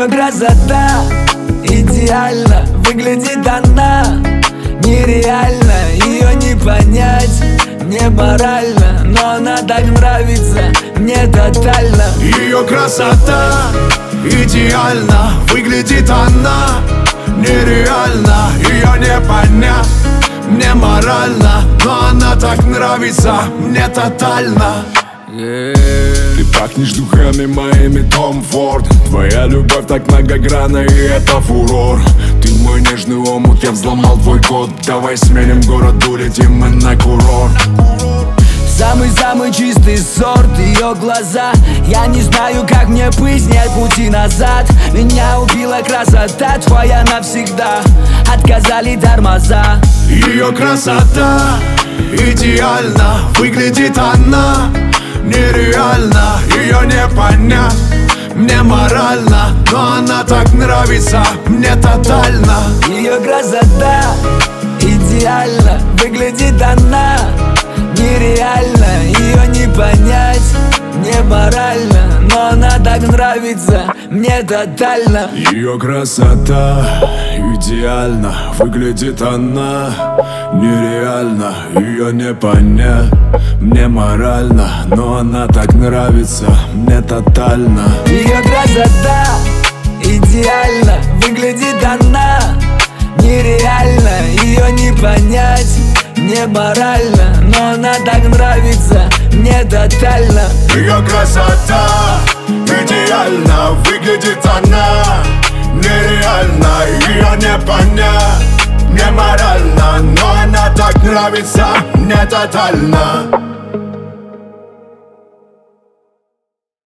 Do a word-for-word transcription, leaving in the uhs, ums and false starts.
Ее красота идеально, выглядит она нереально. Ее не понять, не морально, но она так нравится мне тотально. Ее красота идеально, выглядит она нереально. Ее не понять, не морально, но она так нравится мне тотально. Yeah. Ты пахнешь духами моими, Том Форд. Твоя любовь так многогранна, и это фурор. Ты мой нежный омут, я взломал твой код. Давай сменим город, улетим мы на курорт. Самый-самый чистый сорт, ее глаза. Я не знаю, как мне быть, нет пути назад. Меня убила красота твоя навсегда. Отказали тормоза. Ее красота идеально, выглядит она нереально. Ее не понять, мне морально, но она так нравится мне тотально. Ее красота идеально, выглядит она нереально. Ее не понять, не морально, но она так нравится мне тотально. Ее красота идеально, выглядит она нереально. Ее не понять, мне морально, но она так нравится мне тотально. Ее красота идеально, выглядит она нереально. Ее не понять, не морально, но она так нравится мне тотально. Ее красота идеально, выглядит она нереально. Ее не понять, не морально, но она так нравится мне тотально.